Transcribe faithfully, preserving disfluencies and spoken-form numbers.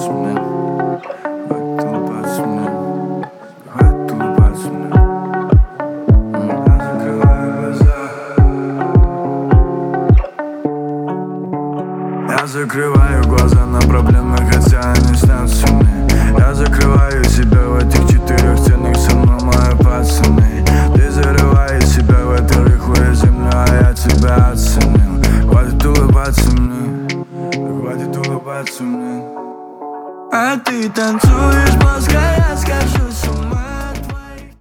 улыбаться мне, хватит улыбаться мне, хватит улыбаться мне. Я закрываю глаза, я закрываю глаза на проблемы, хотя они снятся мне. Я закрываю себя в этих четырех стенах, со мной мои пацаны. Ты зарываешь себя в эту рыхлую землю, а я тебя оценил. Хватит улыбаться мне, хватит улыбаться мне. А ты танцуешь